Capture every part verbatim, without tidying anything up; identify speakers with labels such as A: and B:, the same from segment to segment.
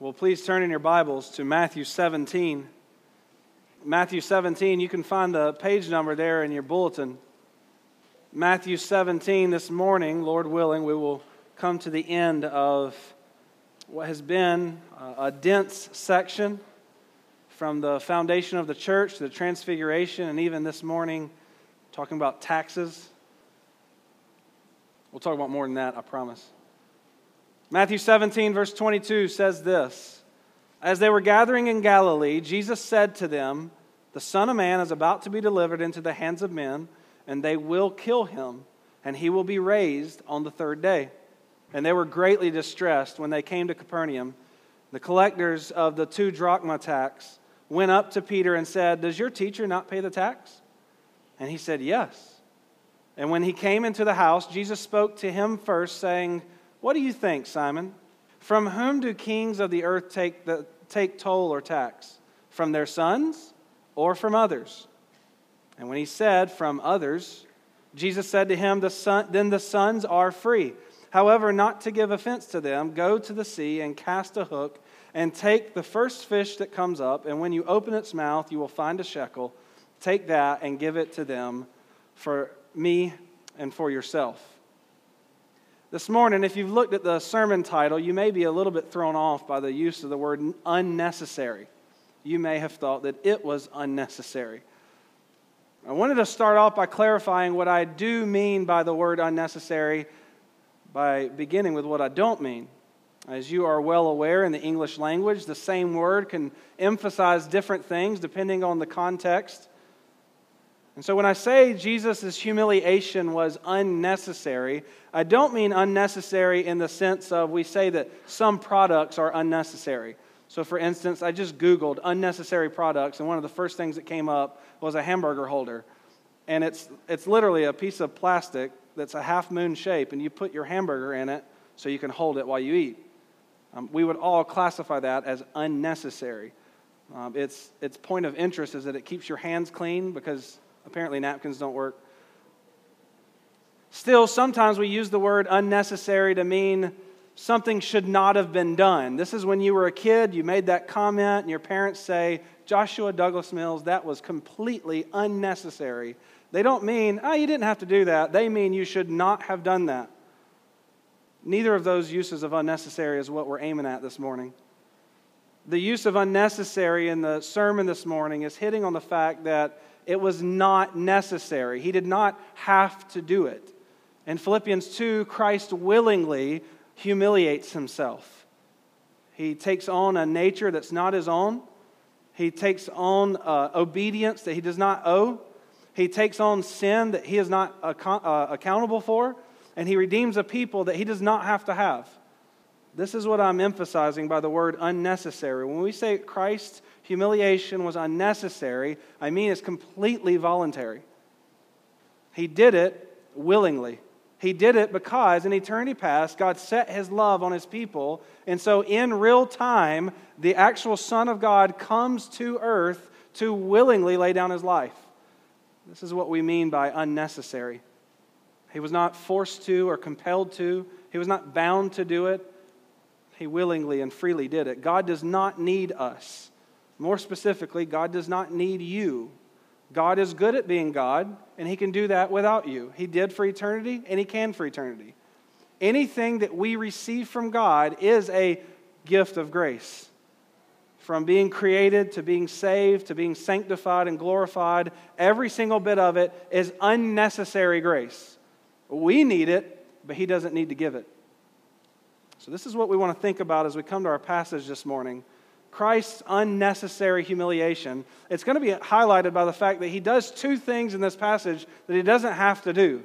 A: Well, please turn in your Bibles to Matthew seventeen. Matthew seventeen, you can find the page number there in your bulletin. Matthew seventeen, this morning, Lord willing, we will come to the end of what has been a dense section from the foundation of the church to the transfiguration, and even this morning, talking about taxes. We'll talk about more than that, I promise. Matthew seventeen, verse twenty-two says this: As they were gathering in Galilee, Jesus said to them, The Son of Man is about to be delivered into the hands of men, and they will kill him, and he will be raised on the third day. And they were greatly distressed when they came to Capernaum. The collectors of the two drachma tax went up to Peter and said, Does your teacher not pay the tax? And he said, Yes. And when he came into the house, Jesus spoke to him first, saying, What do you think, Simon? From whom do kings of the earth take the take toll or tax? From their sons or from others? And when he said, From others, Jesus said to him, the son, Then the sons are free. However, not to give offense to them, go to the sea and cast a hook and take the first fish that comes up, and when you open its mouth, you will find a shekel. Take that and give it to them for me and for yourself. This morning, if you've looked at the sermon title, you may be a little bit thrown off by the use of the word unnecessary. You may have thought that it was unnecessary. I wanted to start off by clarifying what I do mean by the word unnecessary by beginning with what I don't mean. As you are well aware, in the English language, the same word can emphasize different things depending on the context. And so when I say Jesus' humiliation was unnecessary, I don't mean unnecessary in the sense of we say that some products are unnecessary. So for instance, I just Googled unnecessary products, and one of the first things that came up was a hamburger holder. And it's it's literally a piece of plastic that's a half moon shape, and you put your hamburger in it so you can hold it while you eat. Um, we would all classify that as unnecessary. Um, its its point of interest is that it keeps your hands clean because apparently napkins don't work. Still, sometimes we use the word unnecessary to mean something should not have been done. This is when you were a kid, you made that comment, and your parents say, Joshua Douglas Mills, that was completely unnecessary. They don't mean, oh, you didn't have to do that. They mean you should not have done that. Neither of those uses of unnecessary is what we're aiming at this morning. The use of unnecessary in the sermon this morning is hitting on the fact that it was not necessary. He did not have to do it. In Philippians two, Christ willingly humiliates himself. He takes on a nature that's not his own. He takes on uh, obedience that he does not owe. He takes on sin that he is not ac- uh, accountable for. And he redeems a people that he does not have to have. This is what I'm emphasizing by the word unnecessary. When we say Christ's humiliation was unnecessary, I mean it's completely voluntary. He did it willingly. He did it because in eternity past, God set his love on his people. And so in real time, the actual Son of God comes to earth to willingly lay down his life. This is what we mean by unnecessary. He was not forced to or compelled to. He was not bound to do it. He willingly and freely did it. God does not need us. More specifically, God does not need you. God is good at being God, and he can do that without you. He did for eternity, and he can for eternity. Anything that we receive from God is a gift of grace. From being created to being saved to being sanctified and glorified, every single bit of it is unnecessary grace. We need it, but he doesn't need to give it. So this is what we want to think about as we come to our passage this morning. Christ's unnecessary humiliation. It's going to be highlighted by the fact that he does two things in this passage that he doesn't have to do.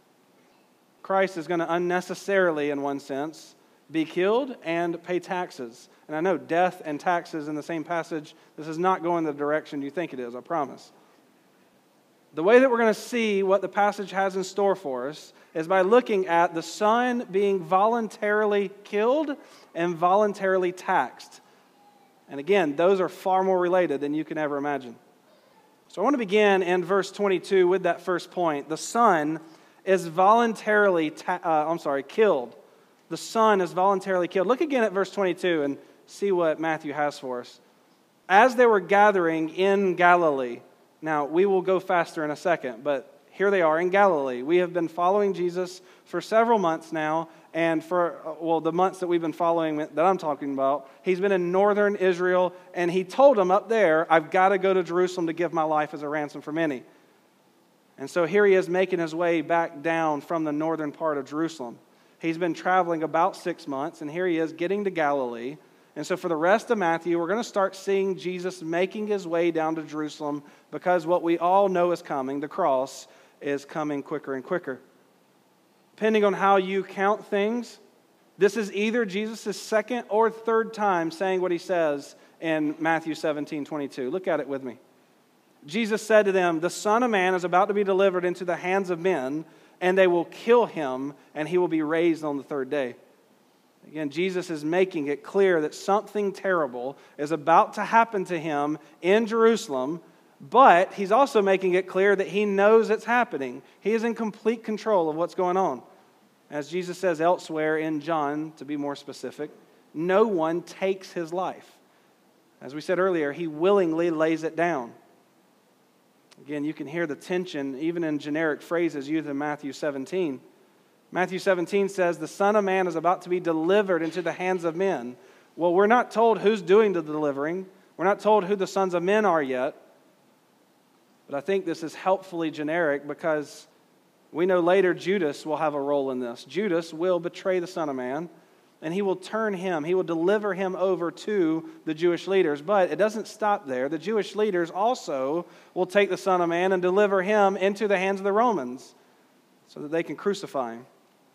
A: Christ is going to unnecessarily, in one sense, be killed and pay taxes. And I know death and taxes in the same passage, this is not going the direction you think it is, I promise. The way that we're going to see what the passage has in store for us is by looking at the Son being voluntarily killed and voluntarily taxed. And again, those are far more related than you can ever imagine. So I want to begin in verse twenty-two with that first point. The Son is voluntarily, ta- uh, I'm sorry, killed. The Son is voluntarily killed. Look again at verse twenty-two and see what Matthew has for us. As they were gathering in Galilee, now we will go faster in a second, but here they are in Galilee. We have been following Jesus for several months now, and for, well, the months that we've been following that I'm talking about, he's been in northern Israel, and he told them up there, I've got to go to Jerusalem to give my life as a ransom for many. And so here he is making his way back down from the northern part of Jerusalem. He's been traveling about six months, and here he is getting to Galilee. And so for the rest of Matthew, we're going to start seeing Jesus making his way down to Jerusalem because what we all know is coming, the cross, is coming quicker and quicker. Depending on how you count things, this is either Jesus' second or third time saying what he says in Matthew seventeen twenty-two. Look at it with me. Jesus said to them, the Son of Man is about to be delivered into the hands of men, and they will kill him, and he will be raised on the third day. Again, Jesus is making it clear that something terrible is about to happen to him in Jerusalem, but he's also making it clear that he knows it's happening. He is in complete control of what's going on. As Jesus says elsewhere in John, to be more specific, no one takes his life. As we said earlier, he willingly lays it down. Again, you can hear the tension even in generic phrases used in Matthew seventeen. Matthew seventeen says, the Son of Man is about to be delivered into the hands of men. Well, we're not told who's doing the delivering. We're not told who the sons of men are yet. But I think this is helpfully generic because we know later Judas will have a role in this. Judas will betray the Son of Man, and he will turn him, he will deliver him over to the Jewish leaders. But it doesn't stop there. The Jewish leaders also will take the Son of Man and deliver him into the hands of the Romans so that they can crucify him.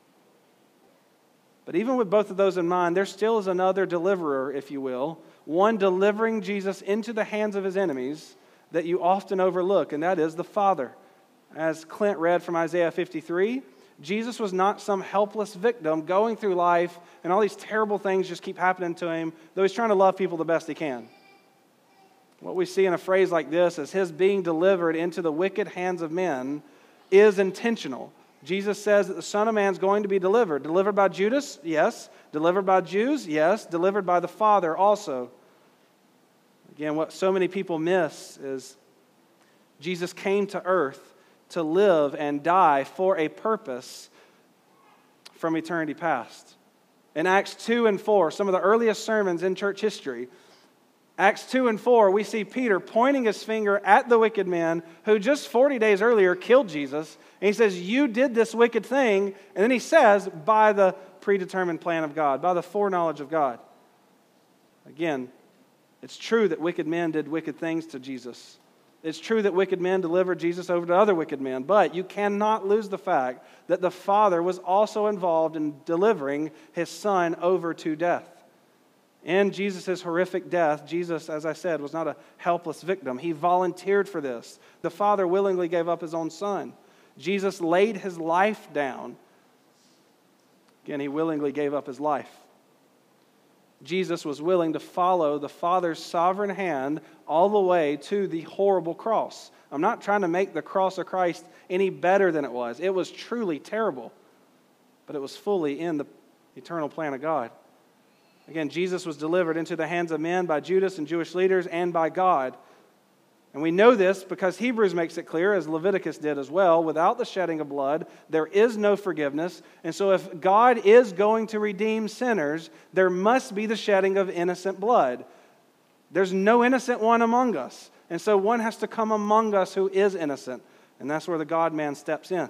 A: But even with both of those in mind, there still is another deliverer, if you will, one delivering Jesus into the hands of his enemies that you often overlook, and that is the Father. As Clint read from Isaiah fifty-three, Jesus was not some helpless victim going through life and all these terrible things just keep happening to him, though he's trying to love people the best he can. What we see in a phrase like this is his being delivered into the wicked hands of men is intentional. Jesus says that the Son of Man is going to be delivered. Delivered by Judas? Yes. Delivered by Jews? Yes. Delivered by the Father also. Again, what so many people miss is Jesus came to earth to live and die for a purpose from eternity past. In Acts two and four, some of the earliest sermons in church history, Acts two and four, we see Peter pointing his finger at the wicked men who just forty days earlier killed Jesus. And he says, you did this wicked thing. And then he says, by the predetermined plan of God, by the foreknowledge of God. Again, it's true that wicked men did wicked things to Jesus. It's true that wicked men delivered Jesus over to other wicked men, but you cannot lose the fact that the Father was also involved in delivering his Son over to death. In Jesus' horrific death, Jesus, as I said, was not a helpless victim. He volunteered for this. The Father willingly gave up his own Son. Jesus laid his life down. Again, he willingly gave up his life. Jesus was willing to follow the Father's sovereign hand all the way to the horrible cross. I'm not trying to make the cross of Christ any better than it was. It was truly terrible, but it was fully in the eternal plan of God. Again, Jesus was delivered into the hands of men by Judas and Jewish leaders and by God. And we know this because Hebrews makes it clear, as Leviticus did as well, without the shedding of blood, there is no forgiveness. And so if God is going to redeem sinners, there must be the shedding of innocent blood. There's no innocent one among us. And so one has to come among us who is innocent. And that's where the God-man steps in.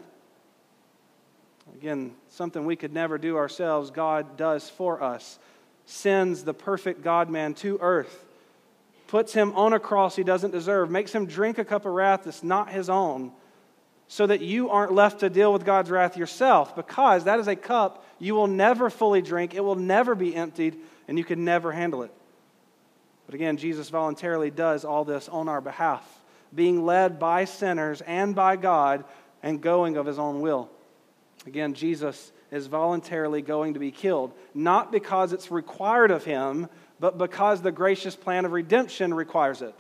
A: Again, something we could never do ourselves, God does for us. Sends the perfect God-man to earth. Puts him on a cross he doesn't deserve, makes him drink a cup of wrath that's not his own, so that you aren't left to deal with God's wrath yourself, because that is a cup you will never fully drink, it will never be emptied, and you can never handle it. But again, Jesus voluntarily does all this on our behalf, being led by sinners and by God, and going of his own will. Again, Jesus is voluntarily going to be killed, not because it's required of him, but because the gracious plan of redemption requires it.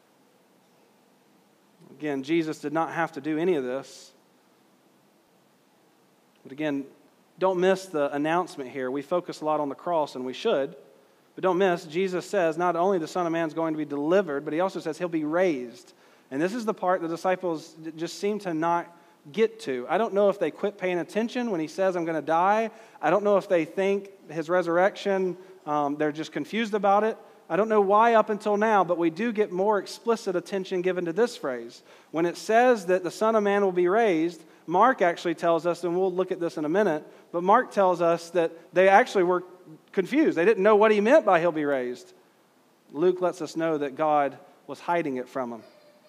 A: Again, Jesus did not have to do any of this. But again, don't miss the announcement here. We focus a lot on the cross, and we should. But don't miss, Jesus says not only the Son of Man is going to be delivered, but he also says he'll be raised. And this is the part the disciples just seem to not get to. I don't know if they quit paying attention when he says, I'm going to die. I don't know if they think his resurrection, um, they're just confused about it. I don't know why up until now, but we do get more explicit attention given to this phrase. When it says that the Son of Man will be raised, Mark actually tells us, and we'll look at this in a minute, but Mark tells us that they actually were confused. They didn't know what he meant by he'll be raised. Luke lets us know that God was hiding it from them.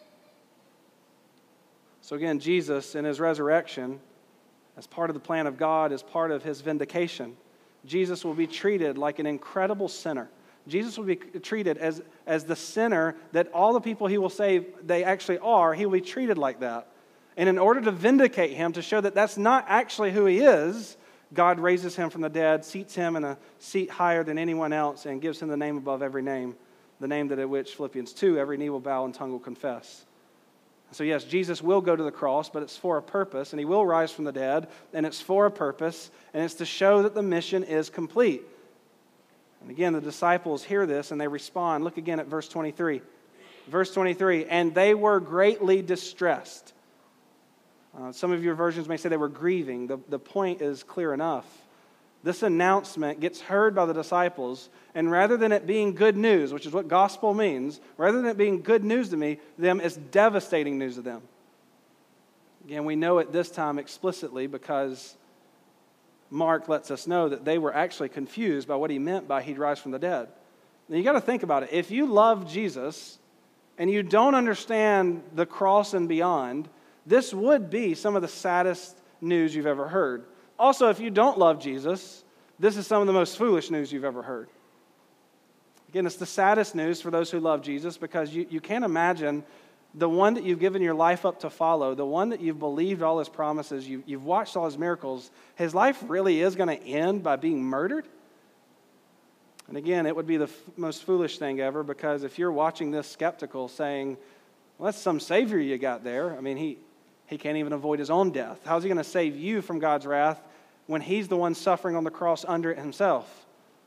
A: So again, Jesus in his resurrection, as part of the plan of God, as part of his vindication, Jesus will be treated like an incredible sinner. Jesus will be treated as, as the sinner that all the people he will save, they actually are. He will be treated like that. And in order to vindicate him, to show that that's not actually who he is, God raises him from the dead, seats him in a seat higher than anyone else, and gives him the name above every name, the name that at which, Philippians two, every knee will bow and tongue will confess. So yes, Jesus will go to the cross, but it's for a purpose, and he will rise from the dead, and it's for a purpose, and it's to show that the mission is complete. And again, the disciples hear this, and they respond. Look again at verse twenty-three. Verse twenty-three, and they were greatly distressed. Uh, some of your versions may say they were grieving. The, the point is clear enough. This announcement gets heard by the disciples, and rather than it being good news, which is what gospel means, rather than it being good news to me, them, it's devastating news to them. Again, we know it this time explicitly because Mark lets us know that they were actually confused by what he meant by he'd rise from the dead. Now you got to think about it. If you love Jesus and you don't understand the cross and beyond, this would be some of the saddest news you've ever heard. Also, if you don't love Jesus, this is some of the most foolish news you've ever heard. Again, it's the saddest news for those who love Jesus because you, you can't imagine the one that you've given your life up to follow, the one that you've believed all his promises, you, you've watched all his miracles, his life really is going to end by being murdered? And again, it would be the f- most foolish thing ever because if you're watching this skeptical saying, well, that's some savior you got there. I mean, he, he can't even avoid his own death. How's he going to save you from God's wrath when he's the one suffering on the cross under it himself?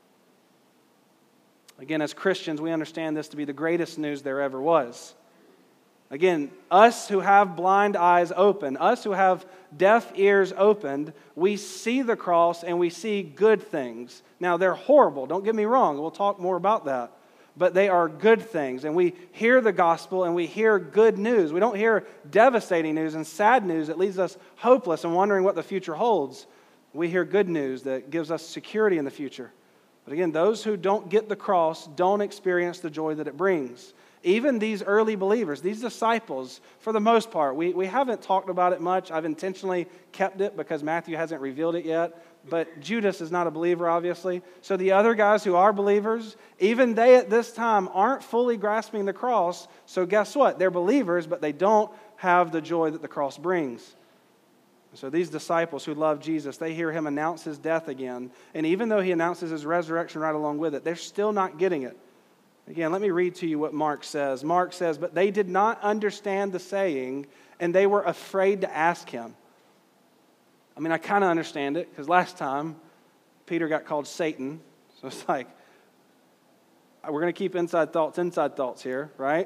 A: Again, as Christians, we understand this to be the greatest news there ever was. Again, us who have blind eyes open, us who have deaf ears opened, we see the cross and we see good things. Now, they're horrible, don't get me wrong. We'll talk more about that. But they are good things. And we hear the gospel and we hear good news. We don't hear devastating news and sad news that leaves us hopeless and wondering what the future holds. We hear good news that gives us security in the future. But again, those who don't get the cross don't experience the joy that it brings. Even these early believers, these disciples, for the most part, we, we haven't talked about it much. I've intentionally kept it because Matthew hasn't revealed it yet. But Judas is not a believer, obviously. So the other guys who are believers, even they at this time aren't fully grasping the cross. So guess what? They're believers, but they don't have the joy that the cross brings. So these disciples who love Jesus, they hear him announce his death again. And even though he announces his resurrection right along with it, they're still not getting it. Again, let me read to you what Mark says. Mark says, but they did not understand the saying, and they were afraid to ask him. I mean, I kind of understand it, because last time, Peter got called Satan. So it's like, we're going to keep inside thoughts, inside thoughts here, right?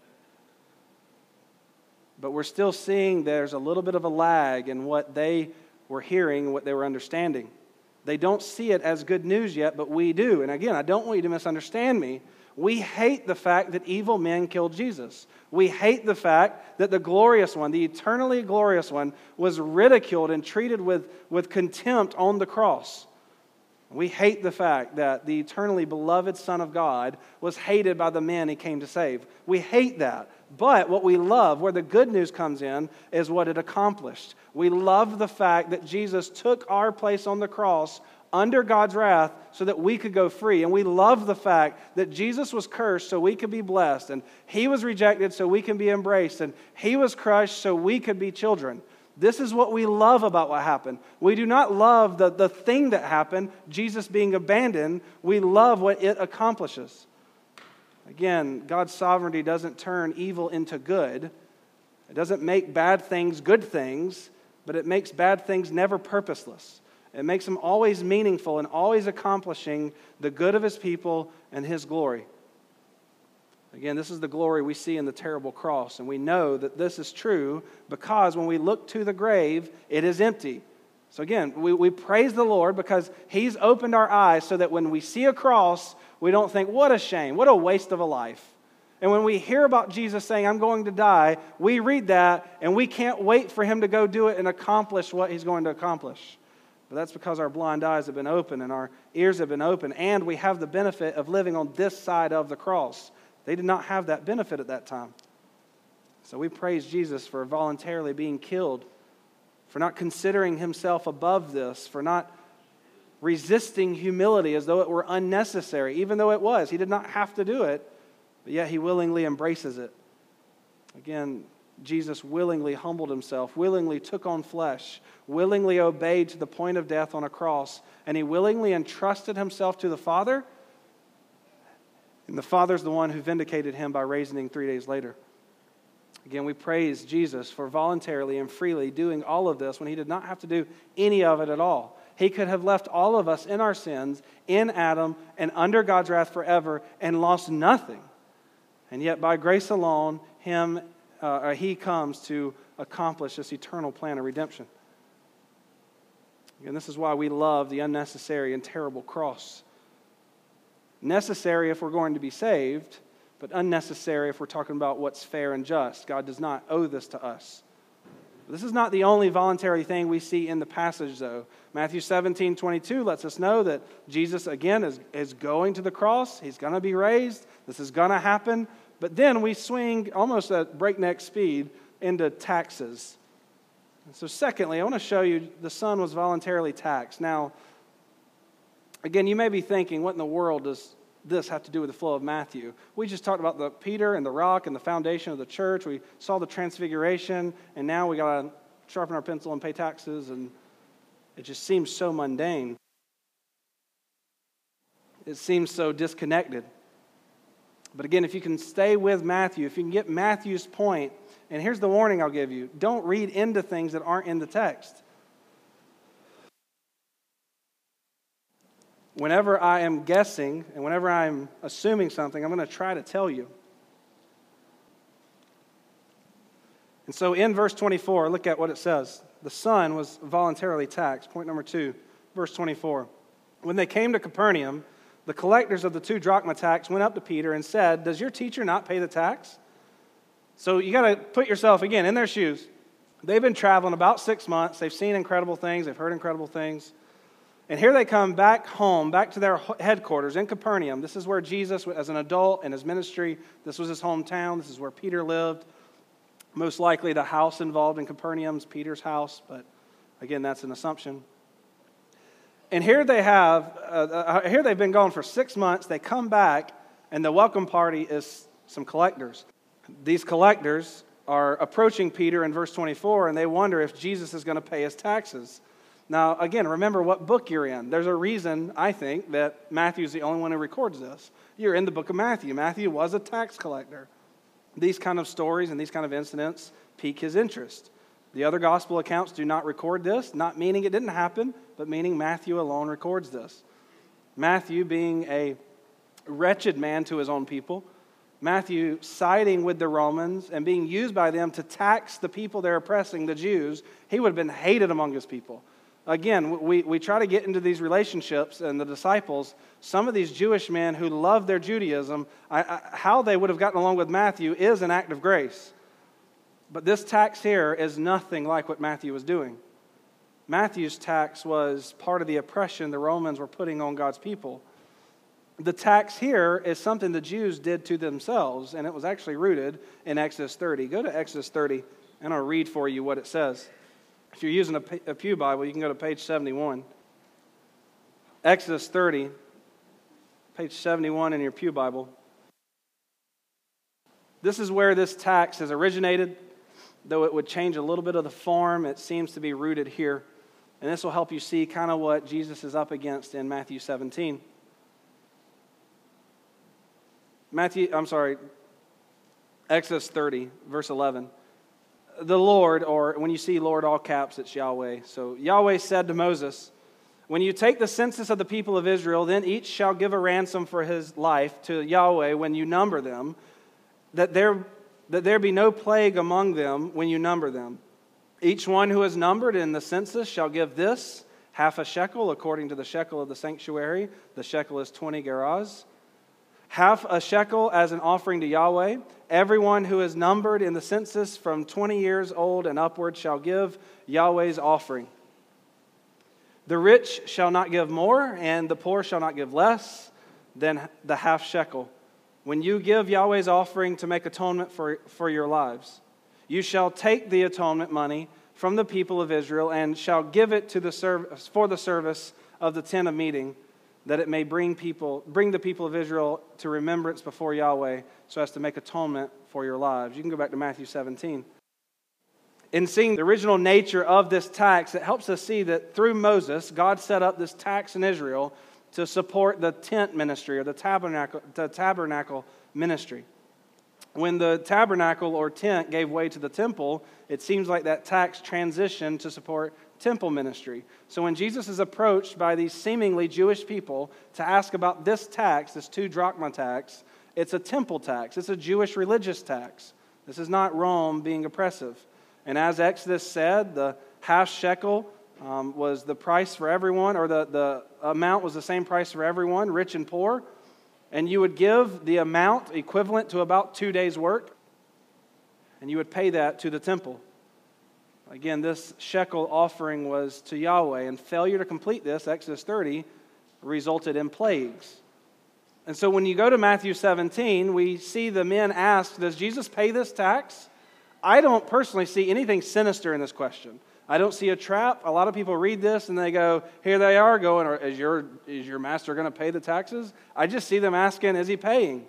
A: But we're still seeing there's a little bit of a lag in what they were hearing and what they were understanding. They don't see it as good news yet, but we do. And again, I don't want you to misunderstand me. We hate the fact that evil men killed Jesus. We hate the fact that the glorious one, the eternally glorious one, was ridiculed and treated with, with contempt on the cross. We hate the fact that the eternally beloved Son of God was hated by the men he came to save. We hate that. But what we love, where the good news comes in, is what it accomplished. We love the fact that Jesus took our place on the cross under God's wrath so that we could go free. And we love the fact that Jesus was cursed so we could be blessed. And he was rejected so we can be embraced. And he was crushed so we could be children. This is what we love about what happened. We do not love the, the thing that happened, Jesus being abandoned. We love what it accomplishes. Again, God's sovereignty doesn't turn evil into good. It doesn't make bad things good things, but it makes bad things never purposeless. It makes him always meaningful and always accomplishing the good of his people and his glory. Again, this is the glory we see in the terrible cross, and we know that this is true because when we look to the grave, it is empty. So again, we, we praise the Lord because he's opened our eyes so that when we see a cross, we don't think, what a shame, what a waste of a life. And when we hear about Jesus saying, I'm going to die, we read that and we can't wait for him to go do it and accomplish what he's going to accomplish. But that's because our blind eyes have been opened and our ears have been opened, and we have the benefit of living on this side of the cross. They did not have that benefit at that time. So we praise Jesus for voluntarily being killed, for not considering himself above this, for not resisting humility as though it were unnecessary, even though it was. He did not have to do it, but yet he willingly embraces it. Again, Jesus willingly humbled himself, willingly took on flesh, willingly obeyed to the point of death on a cross, and he willingly entrusted himself to the Father. And the Father's the one who vindicated him by raising him three days later. Again, we praise Jesus for voluntarily and freely doing all of this when he did not have to do any of it at all. He could have left all of us in our sins, in Adam, and under God's wrath forever, and lost nothing. And yet, by grace alone, him, uh, he comes to accomplish this eternal plan of redemption. And this is why we love the unnecessary and terrible cross. Necessary if we're going to be saved, but unnecessary if we're talking about what's fair and just. God does not owe this to us. This is not the only voluntary thing we see in the passage, though. Matthew seventeen twenty-two lets us know that Jesus, again, is, is going to the cross. He's going to be raised. This is going to happen. But then we swing almost at breakneck speed into taxes. And so secondly, I want to show you the Son was voluntarily taxed. Now, again, you may be thinking, what in the world does this have to do with the flow of Matthew? We just talked about the Peter and the rock and the foundation of the church. We saw the transfiguration, and now we got to sharpen our pencil and pay taxes, and it just seems so mundane. It seems so disconnected. But again, if you can stay with Matthew, if you can get Matthew's point, and here's the warning I'll give you: don't read into things that aren't in the text. Whenever I am guessing and whenever I'm assuming something, I'm going to try to tell you. And so in verse twenty-four, look at what it says. The Son was voluntarily taxed. Point number two, verse twenty-four. When they came to Capernaum, the collectors of the two drachma tax went up to Peter and said, "Does your teacher not pay the tax?" So you got to put yourself, again, in their shoes. They've been traveling about six months. They've seen incredible things. They've heard incredible things. And here they come back home, back to their headquarters in Capernaum. This is where Jesus, as an adult in his ministry, this was his hometown. This is where Peter lived. Most likely the house involved in Capernaum is Peter's house, but again, that's an assumption. And here they have, uh, uh, here they've been gone for six months. They come back, and the welcome party is some collectors. These collectors are approaching Peter in verse twenty-four, and they wonder if Jesus is going to pay his taxes. Now, again, remember what book you're in. There's a reason, I think, that Matthew's the only one who records this. You're in the book of Matthew. Matthew was a tax collector. These kind of stories and these kind of incidents pique his interest. The other gospel accounts do not record this, not meaning it didn't happen, but meaning Matthew alone records this. Matthew being a wretched man to his own people, Matthew siding with the Romans and being used by them to tax the people they're oppressing, the Jews, he would have been hated among his people. Again, we, we try to get into these relationships, and the disciples, some of these Jewish men who love their Judaism, I, I, how they would have gotten along with Matthew is an act of grace. But this tax here is nothing like what Matthew was doing. Matthew's tax was part of the oppression the Romans were putting on God's people. The tax here is something the Jews did to themselves, and it was actually rooted in Exodus thirty. Go to Exodus thirty, and I'll read for you what it says. If you're using a, a Pew Bible, you can go to page seventy-one. Exodus thirty, page seventy-one in your Pew Bible. This is where this tax has originated. Though it would change a little bit of the form, it seems to be rooted here. And this will help you see kind of what Jesus is up against in Matthew seventeen. Matthew, I'm sorry, Exodus thirty, verse eleven. The Lord, or when you see Lord all caps, it's Yahweh. So Yahweh said to Moses, When you take the census of the people of Israel, then each shall give a ransom for his life to Yahweh when you number them, that there, that there be no plague among them when you number them. Each one who is numbered in the census shall give this, half a shekel according to the shekel of the sanctuary. The shekel is twenty gerahs. Half a shekel as an offering to Yahweh. Everyone who is numbered in the census from twenty years old and upward shall give Yahweh's offering. The rich shall not give more, and the poor shall not give less than the half shekel. When you give Yahweh's offering to make atonement for, for your lives, you shall take the atonement money from the people of Israel and shall give it to the service, for the service of the tent of meeting, that it may bring people, bring the people of Israel to remembrance before Yahweh, so as to make atonement for your lives. You can go back to Matthew seventeen. In seeing the original nature of this tax, it helps us see that through Moses, God set up this tax in Israel to support the tent ministry or the tabernacle, the tabernacle ministry. When the tabernacle or tent gave way to the temple, it seems like that tax transitioned to support temple ministry. So when Jesus is approached by these seemingly Jewish people to ask about this tax, this two drachma tax, it's a temple tax. It's a Jewish religious tax. This is not Rome being oppressive. And as Exodus said, the half shekel um, was the price for everyone, or the, the amount was the same price for everyone, rich and poor. And you would give the amount equivalent to about two days' work, and you would pay that to the temple. Again, this shekel offering was to Yahweh, and failure to complete this, Exodus thirty, resulted in plagues. And so when you go to Matthew seventeen, we see the men ask, does Jesus pay this tax? I don't personally see anything sinister in this question. I don't see a trap. A lot of people read this and they go, here they are going, is your, is your master going to pay the taxes? I just see them asking, is he paying?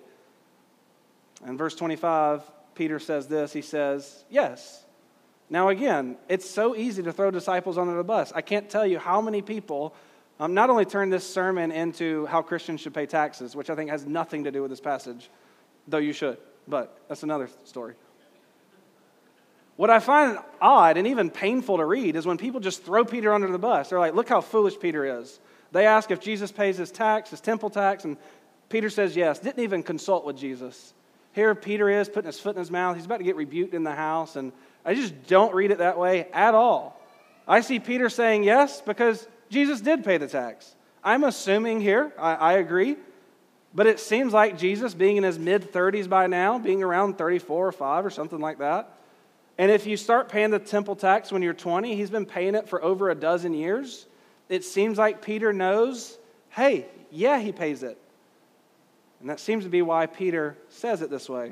A: In verse twenty-five, Peter says this, he says, yes. Now again, it's so easy to throw disciples under the bus. I can't tell you how many people um, not only turn this sermon into how Christians should pay taxes, which I think has nothing to do with this passage, though you should, but that's another story. What I find odd and even painful to read is when people just throw Peter under the bus. They're like, look how foolish Peter is. They ask if Jesus pays his tax, his temple tax, and Peter says yes. Didn't even consult with Jesus. Here Peter is putting his foot in his mouth. He's about to get rebuked in the house, and I just don't read it that way at all. I see Peter saying yes because Jesus did pay the tax. I'm assuming here, I, I agree, but it seems like Jesus, being in his mid-thirties by now, being around thirty-four or five or something like that, and if you start paying the temple tax when you're twenty, he's been paying it for over a dozen years. It seems like Peter knows, hey, yeah, he pays it. And that seems to be why Peter says it this way.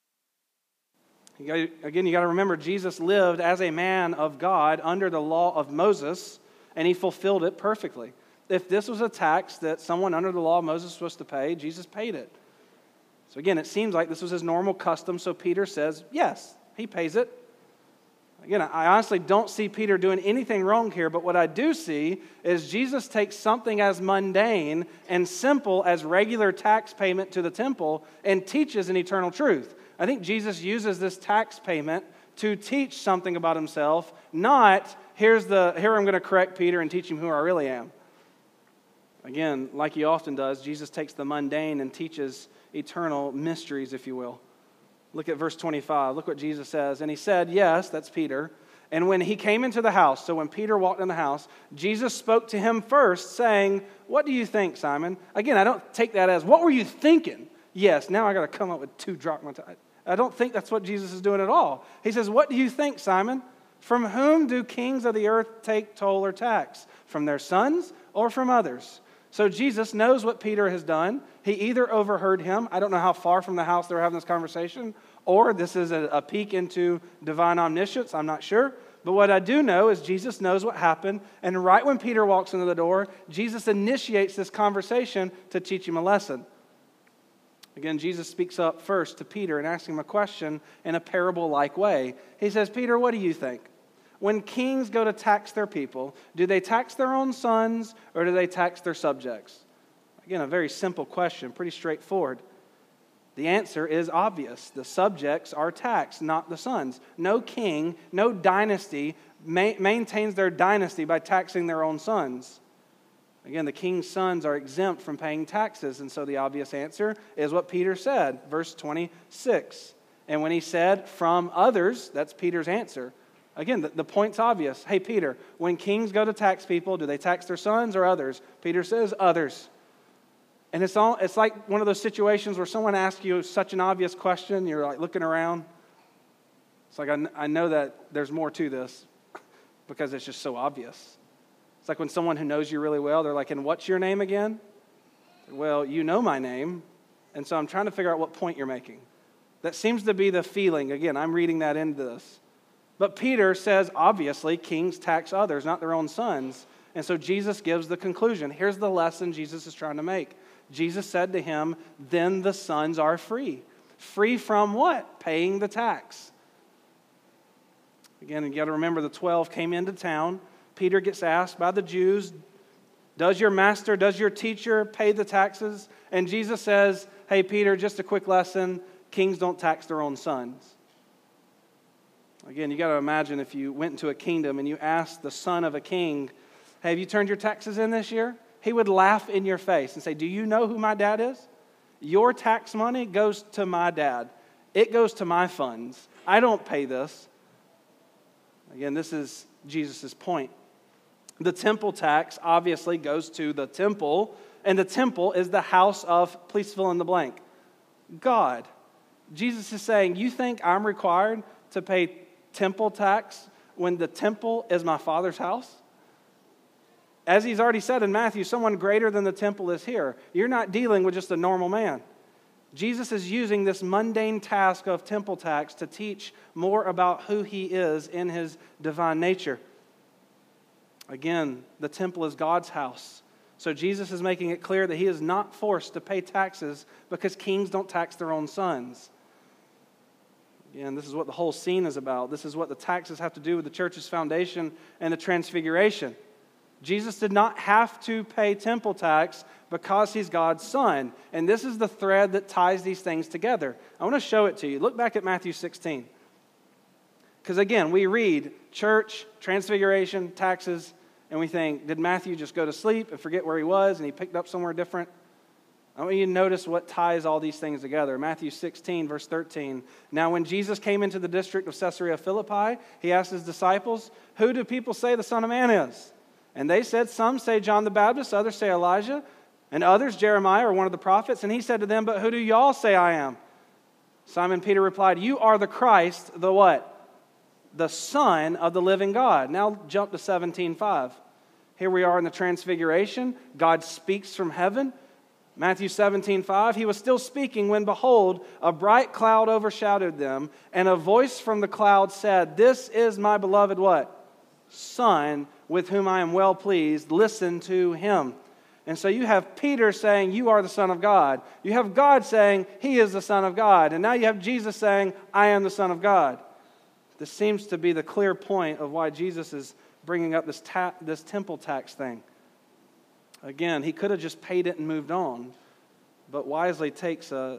A: You gotta, again, you got to remember, Jesus lived as a man of God under the law of Moses, and he fulfilled it perfectly. If this was a tax that someone under the law of Moses was supposed to pay, Jesus paid it. So again, it seems like this was his normal custom, so Peter says, yes, he pays it. Again, I honestly don't see Peter doing anything wrong here, but what I do see is Jesus takes something as mundane and simple as regular tax payment to the temple and teaches an eternal truth. I think Jesus uses this tax payment to teach something about himself, not here's the here I'm going to correct Peter and teach him who I really am. Again, like he often does, Jesus takes the mundane and teaches eternal mysteries, if you will. Look at verse twenty-five. Look what Jesus says. And he said, yes, that's Peter. And when he came into the house, so when Peter walked in the house, Jesus spoke to him first, saying, what do you think, Simon? Again, I don't take that as, what were you thinking? Yes, now I got to come up with two drachma. I don't think that's what Jesus is doing at all. He says, what do you think, Simon? From whom do kings of the earth take toll or tax? From their sons or from others? So Jesus knows what Peter has done. He either overheard him, I don't know how far from the house they were having this conversation, or this is a, a peek into divine omniscience, I'm not sure. But what I do know is Jesus knows what happened, and right when Peter walks into the door, Jesus initiates this conversation to teach him a lesson. Again, Jesus speaks up first to Peter and asks him a question in a parable-like way. He says, Peter, what do you think? When kings go to tax their people, do they tax their own sons or do they tax their subjects? Again, a very simple question, pretty straightforward. The answer is obvious. The subjects are taxed, not the sons. No king, no dynasty ma- maintains their dynasty by taxing their own sons. Again, the king's sons are exempt from paying taxes, and so the obvious answer is what Peter said, verse twenty-six. And when he said, from others, that's Peter's answer. Again, the, the point's obvious. Hey, Peter, when kings go to tax people, do they tax their sons or others? Peter says, others. And it's all it's like one of those situations where someone asks you such an obvious question, you're like looking around. It's like, I, I know that there's more to this because it's just so obvious. It's like when someone who knows you really well, they're like, and what's your name again? Well, you know my name, and so I'm trying to figure out what point you're making. That seems to be the feeling. Again, I'm reading that into this. But Peter says, obviously, kings tax others, not their own sons. And so Jesus gives the conclusion. Here's the lesson Jesus is trying to make. Jesus said to him, then the sons are free. Free from what? Paying the tax. Again, you got to remember the twelve came into town. Peter gets asked by the Jews, does your master, does your teacher pay the taxes? And Jesus says, hey, Peter, just a quick lesson. Kings don't tax their own sons. Again, you got to imagine if you went into a kingdom and you asked the son of a king, hey, have you turned your taxes in this year? He would laugh in your face and say, do you know who my dad is? Your tax money goes to my dad. It goes to my funds. I don't pay this. Again, this is Jesus' point. The temple tax obviously goes to the temple, and the temple is the house of, please fill in the blank, God. Jesus is saying, you think I'm required to pay temple tax when the temple is my Father's house? As he's already said in Matthew, someone greater than the temple is here. You're not dealing with just a normal man. Jesus is using this mundane task of temple tax to teach more about who he is in his divine nature. Again, the temple is God's house. So Jesus is making it clear that he is not forced to pay taxes because kings don't tax their own sons. Again, this is what the whole scene is about. This is what the taxes have to do with the church's foundation and the transfiguration. Jesus did not have to pay temple tax because he's God's son. And this is the thread that ties these things together. I want to show it to you. Look back at Matthew sixteen. Because again, we read church, transfiguration, taxes, and we think, did Matthew just go to sleep and forget where he was and he picked up somewhere different? I want you to notice what ties all these things together. Matthew sixteen, verse thirteen. Now when Jesus came into the district of Caesarea Philippi, he asked his disciples, who do people say the Son of Man is? And they said, some say John the Baptist, others say Elijah, and others Jeremiah or one of the prophets. And he said to them, but who do y'all say I am? Simon Peter replied, you are the Christ, the what? The Son of the living God. Now jump to seventeen five. Here we are in the transfiguration. God speaks from heaven. Matthew seventeen five, he was still speaking when, behold, a bright cloud overshadowed them, and a voice from the cloud said, this is my beloved what? Son, with whom I am well pleased. Listen to him. And so you have Peter saying, you are the Son of God. You have God saying, he is the Son of God. And now you have Jesus saying, I am the Son of God. This seems to be the clear point of why Jesus is bringing up this ta- this temple tax thing. Again, he could have just paid it and moved on, but wisely takes a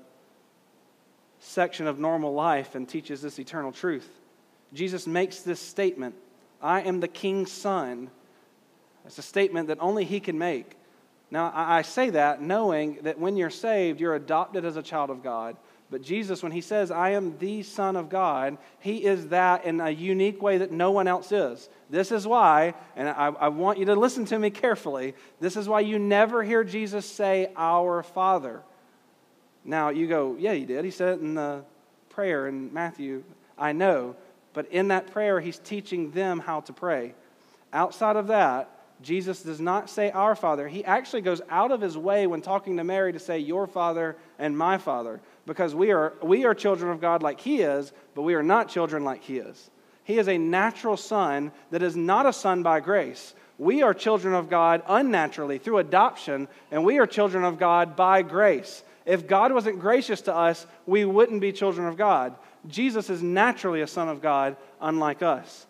A: section of normal life and teaches this eternal truth. Jesus makes this statement, I am the king's son. It's a statement that only he can make. Now, I say that knowing that when you're saved, you're adopted as a child of God. But Jesus, when he says, I am the Son of God, he is that in a unique way that no one else is. This is why, and I, I want you to listen to me carefully, this is why you never hear Jesus say, our Father. Now, you go, yeah, he did. He said it in the prayer in Matthew. I know. But in that prayer, he's teaching them how to pray. Outside of that, Jesus does not say our Father. He actually goes out of his way when talking to Mary to say your Father and my Father. Because we are we are children of God like he is, but we are not children like he is. He is a natural son that is not a son by grace. We are children of God unnaturally through adoption, and we are children of God by grace. If God wasn't gracious to us, we wouldn't be children of God. Jesus is naturally a son of God, unlike us.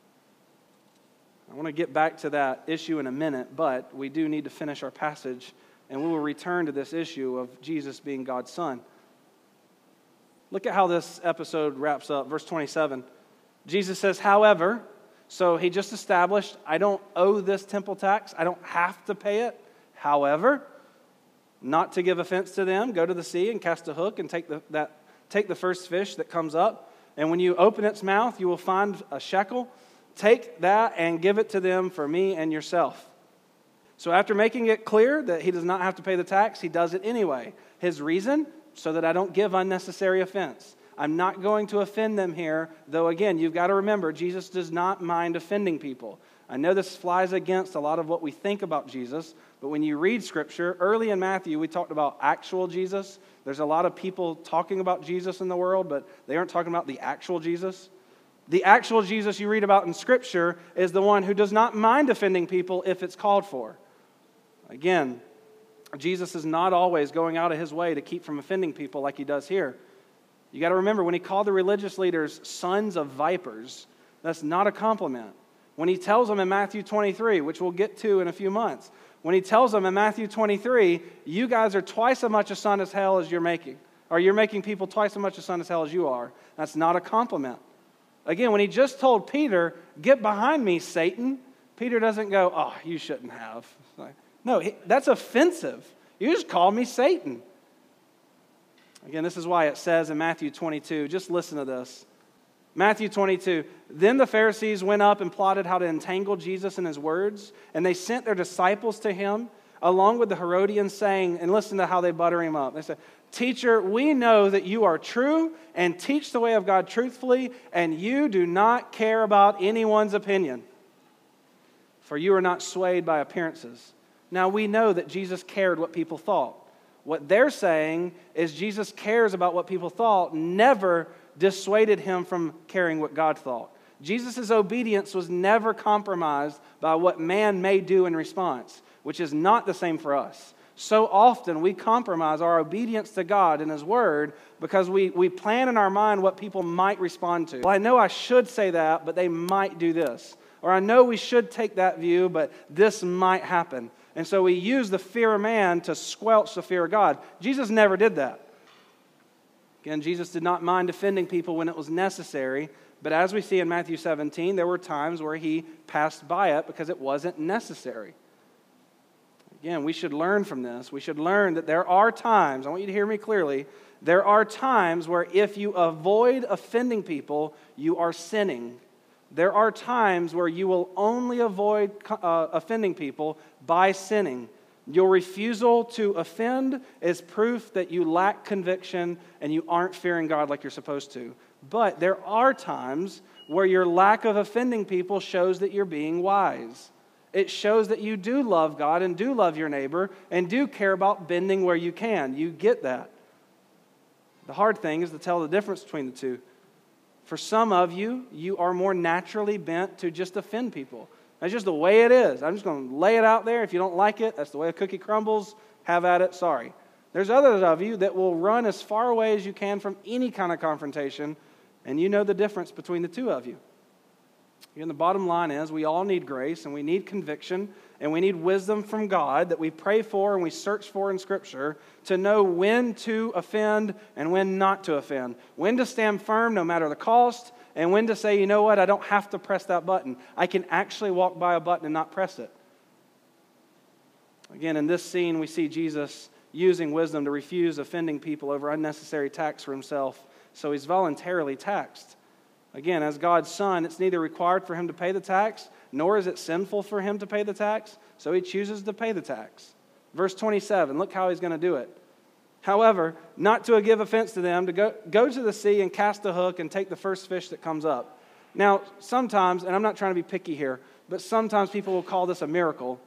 A: I want to get back to that issue in a minute, but we do need to finish our passage, and we will return to this issue of Jesus being God's son. Look at how this episode wraps up. Verse twenty-seven. Jesus says, however, So he just established, I don't owe this temple tax. I don't have to pay it. However, not to give offense to them, go to the sea and cast a hook and take the, that, take the first fish that comes up. And when you open its mouth, you will find a shekel. Take that and give it to them for me and yourself. So after making it clear that he does not have to pay the tax, he does it anyway. His reason? So that I don't give unnecessary offense. I'm not going to offend them here, though again, you've got to remember, Jesus does not mind offending people. I know this flies against a lot of what we think about Jesus, but when you read Scripture, early in Matthew, we talked about actual Jesus. There's a lot of people talking about Jesus in the world, but they aren't talking about the actual Jesus. The actual Jesus you read about in Scripture is the one who does not mind offending people if it's called for. Again, Jesus is not always going out of his way to keep from offending people like he does here. You got to remember, when he called the religious leaders sons of vipers, that's not a compliment. When he tells them in Matthew twenty-three, which we'll get to in a few months, when he tells them in Matthew twenty-three, you guys are twice as much a son as hell as you're making, or you're making people twice as much a son as hell as you are, that's not a compliment. Again, when he just told Peter, get behind me, Satan, Peter doesn't go, oh, you shouldn't have. Like, no, that's offensive. You just called me Satan. Again, this is why it says in Matthew twenty-two, just listen to this. Matthew twenty-two, then the Pharisees went up and plotted how to entangle Jesus in his words, and they sent their disciples to him, along with the Herodians, saying, and listen to how they butter him up. They said, Teacher, we know that you are true and teach the way of God truthfully, and you do not care about anyone's opinion, for you are not swayed by appearances. Now, we know that Jesus cared what people thought. What they're saying is Jesus cares about what people thought, never dissuaded him from caring what God thought. Jesus' obedience was never compromised by what man may do in response, which is not the same for us. So often we compromise our obedience to God and his word because we, we plan in our mind what people might respond to. Well, I know I should say that, but they might do this. Or I know we should take that view, but this might happen. And so we use the fear of man to squelch the fear of God. Jesus never did that. Again, Jesus did not mind offending people when it was necessary, but as we see in Matthew seventeen, there were times where he passed by it because it wasn't necessary. Again, we should learn from this. We should learn that there are times, I want you to hear me clearly, there are times where if you avoid offending people, you are sinning. There are times where you will only avoid uh, offending people by sinning. Your refusal to offend is proof that you lack conviction and you aren't fearing God like you're supposed to. But there are times where your lack of offending people shows that you're being wise. It shows that you do love God and do love your neighbor and do care about bending where you can. You get that. The hard thing is to tell the difference between the two. For some of you, you are more naturally bent to just offend people. That's just the way it is. I'm just going to lay it out there. If you don't like it, that's the way a cookie crumbles. Have at it. Sorry. There's others of you that will run as far away as you can from any kind of confrontation, and you know the difference between the two of you. And the bottom line is we all need grace, and we need conviction, and we need wisdom from God that we pray for and we search for in Scripture to know when to offend and when not to offend. When to stand firm no matter the cost, and when to say, you know what, I don't have to press that button. I can actually walk by a button and not press it. Again, in this scene, we see Jesus using wisdom to refuse offending people over unnecessary tax for himself, so he's voluntarily taxed. Again, as God's son, it's neither required for him to pay the tax, nor is it sinful for him to pay the tax, so he chooses to pay the tax. Verse twenty-seven, look how he's going to do it. However, not to give offense to them, to go, go to the sea and cast a hook and take the first fish that comes up. Now, sometimes, and I'm not trying to be picky here, but sometimes people will call this a miracle.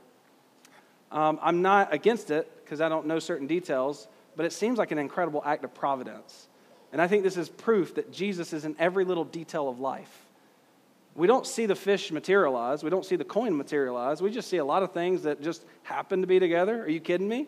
A: Um, I'm not against it because I don't know certain details, but it seems like an incredible act of providence. And I think this is proof that Jesus is in every little detail of life. We don't see the fish materialize. We don't see the coin materialize. We just see a lot of things that just happen to be together. Are you kidding me?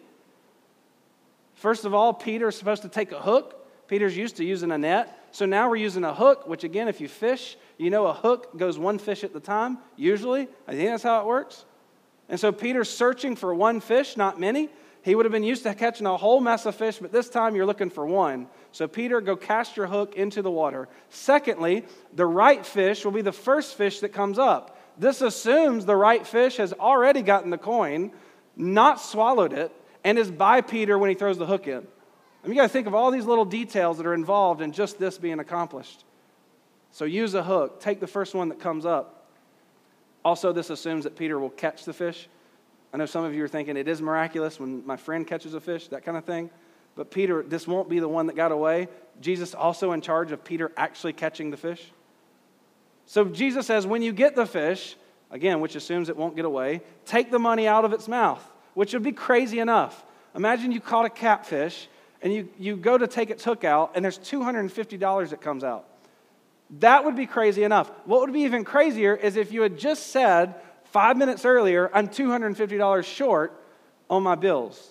A: First of all, Peter's supposed to take a hook. Peter's used to using a net. So now we're using a hook, which again, if you fish, you know a hook goes one fish at the time, usually. I think that's how it works. And so Peter's searching for one fish, not many. He would have been used to catching a whole mess of fish, but this time you're looking for one. So Peter, go cast your hook into the water. Secondly, the right fish will be the first fish that comes up. This assumes the right fish has already gotten the coin, not swallowed it, and is by Peter when he throws the hook in. And you got to think of all these little details that are involved in just this being accomplished. So use a hook. Take the first one that comes up. Also, this assumes that Peter will catch the fish. I know some of you are thinking it is miraculous when my friend catches a fish, that kind of thing. But Peter, this won't be the one that got away. Jesus also in charge of Peter actually catching the fish. So Jesus says, when you get the fish, again, which assumes it won't get away, take the money out of its mouth, which would be crazy enough. Imagine you caught a catfish and you, you go to take its hook out and there's two hundred fifty dollars that comes out. That would be crazy enough. What would be even crazier is if you had just said five minutes earlier, I'm two hundred fifty dollars short on my bills.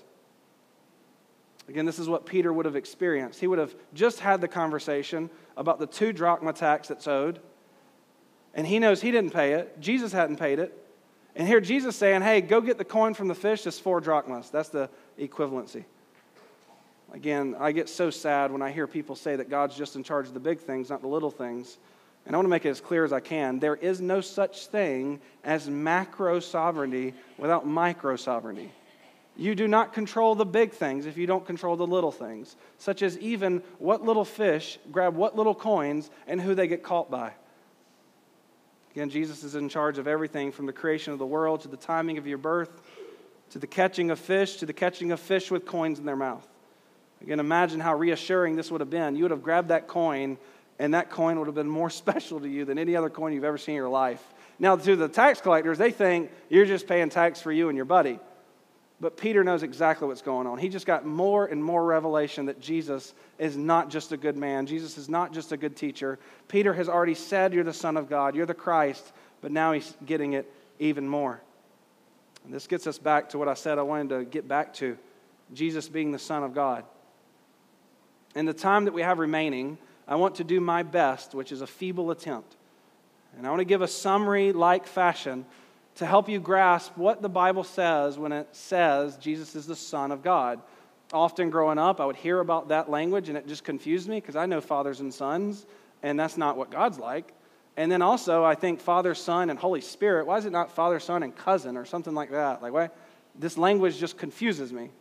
A: Again, this is what Peter would have experienced. He would have just had the conversation about the two drachma tax that's owed. And he knows he didn't pay it. Jesus hadn't paid it. And here Jesus saying, hey, go get the coin from the fish. It's four drachmas. That's the equivalency. Again, I get so sad when I hear people say that God's just in charge of the big things, not the little things. And I want to make it as clear as I can. There is no such thing as macro sovereignty without micro sovereignty. You do not control the big things if you don't control the little things, such as even what little fish grab what little coins and who they get caught by. Again, Jesus is in charge of everything from the creation of the world to the timing of your birth, to the catching of fish, to the catching of fish with coins in their mouth. Again, imagine how reassuring this would have been. You would have grabbed that coin, and that coin would have been more special to you than any other coin you've ever seen in your life. Now, to the tax collectors, they think you're just paying tax for you and your buddy. But Peter knows exactly what's going on. He just got more and more revelation that Jesus is not just a good man. Jesus is not just a good teacher. Peter has already said you're the Son of God, you're the Christ, but now he's getting it even more. And this gets us back to what I said I wanted to get back to, Jesus being the Son of God. In the time that we have remaining, I want to do my best, which is a feeble attempt. And I want to give a summary-like fashion to help you grasp what the Bible says when it says Jesus is the Son of God. Often growing up, I would hear about that language, and it just confused me because I know fathers and sons, and that's not what God's like. And then also, I think Father, Son, and Holy Spirit. Why is it not Father, Son, and Cousin or something like that? Like, why? This language just confuses me.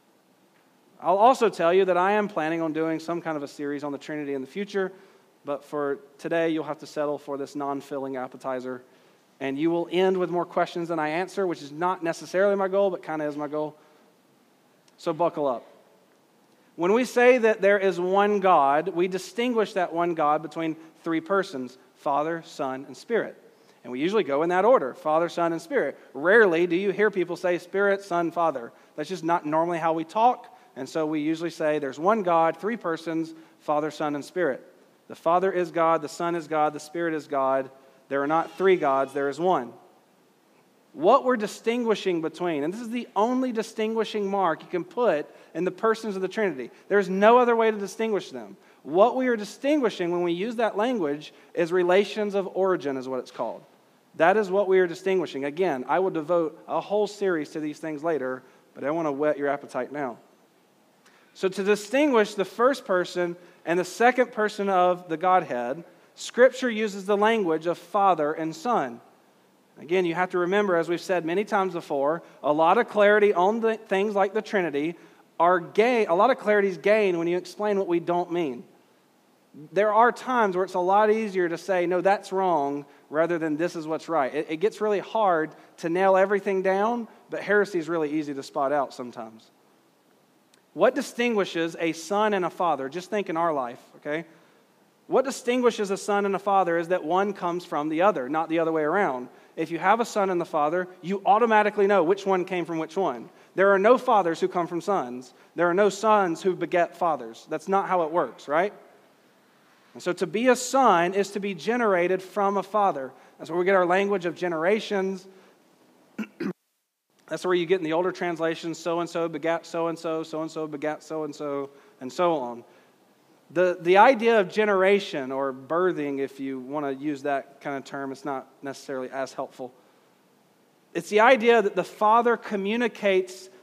A: I'll also tell you that I am planning on doing some kind of a series on the Trinity in the future, but for today, you'll have to settle for this non-filling appetizer. And you will end with more questions than I answer, which is not necessarily my goal, but kind of is my goal. So buckle up. When we say that there is one God, we distinguish that one God between three persons, Father, Son, and Spirit. And we usually go in that order, Father, Son, and Spirit. Rarely do you hear people say Spirit, Son, Father. That's just not normally how we talk. And so we usually say there's one God, three persons, Father, Son, and Spirit. The Father is God, the Son is God, the Spirit is God. There are not three gods, there is one. What we're distinguishing between, and this is the only distinguishing mark you can put in the persons of the Trinity. There's no other way to distinguish them. What we are distinguishing when we use that language is relations of origin, is what it's called. That is what we are distinguishing. Again, I will devote a whole series to these things later, but I want to whet your appetite now. So to distinguish the first person and the second person of the Godhead, Scripture uses the language of Father and Son. Again, you have to remember, as we've said many times before, a lot of clarity on the things like the Trinity are gain. A lot of clarity is gained when you explain what we don't mean. There are times where it's a lot easier to say, no, that's wrong, rather than this is what's right. It, it gets really hard to nail everything down, but heresy is really easy to spot out sometimes. What distinguishes a son and a father? Just think in our life, okay? What distinguishes a son and a father is that one comes from the other, not the other way around. If you have a son and the father, you automatically know which one came from which one. There are no fathers who come from sons. There are no sons who beget fathers. That's not how it works, right? And so to be a son is to be generated from a father. That's where we get our language of generations. That's where you get in the older translations, so-and-so begat so-and-so, so-and-so begat so-and-so, and so on. The, the idea of generation, or birthing, if you want to use that kind of term, it's not necessarily as helpful. It's the idea that the Father communicates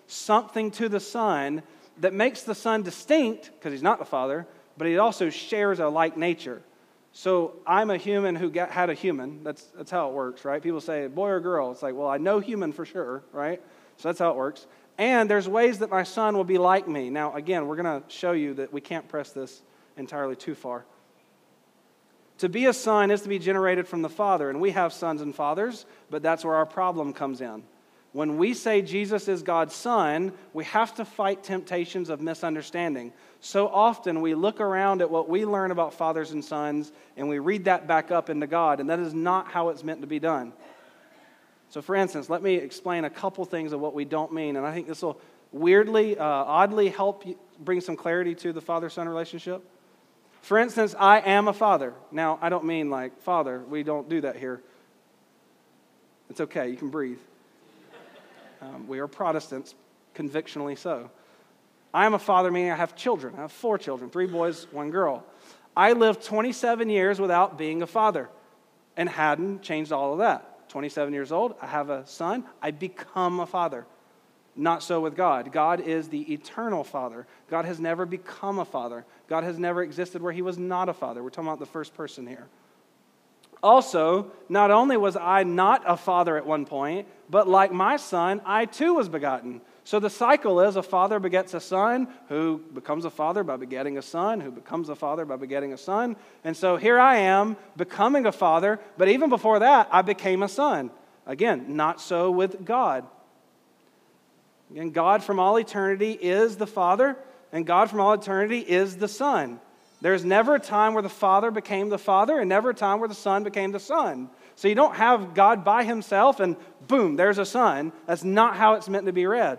A: something to the Son that makes the Son distinct, because he's not the Father, but he also shares a like nature. So I'm a human who got, had a human. That's, that's how it works, right? People say, boy or girl. It's like, well, I know human for sure, right? So that's how it works. And there's ways that my son will be like me. Now, again, we're going to show you that we can't press this entirely too far. To be a son is to be generated from the Father, and we have sons and fathers, but that's where our problem comes in. When we say Jesus is God's Son, we have to fight temptations of misunderstanding. So often we look around at what we learn about fathers and sons, and we read that back up into God, and that is not how it's meant to be done. So for instance, let me explain a couple things of what we don't mean, and I think this will weirdly, uh, oddly help you bring some clarity to the father-son relationship. For instance, I am a father. Now, I don't mean like father. We don't do that here. It's okay. You can breathe. Um, we are Protestants, convictionally so. I am a father, meaning I have children. I have four children, three boys, one girl. I lived twenty-seven years without being a father and hadn't changed all of that. twenty-seven years old, I have a son, I become a father. Not so with God. God is the eternal Father. God has never become a father. God has never existed where he was not a father. We're talking about the first person here. Also, not only was I not a father at one point, but like my son, I too was begotten. So the cycle is a father begets a son, who becomes a father by begetting a son, who becomes a father by begetting a son. And so here I am becoming a father, but even before that, I became a son. Again, not so with God. Again, God from all eternity is the Father, and God from all eternity is the Son. There's never a time where the Father became the Father, and never a time where the Son became the Son. So you don't have God by himself, and boom, there's a Son. That's not how it's meant to be read.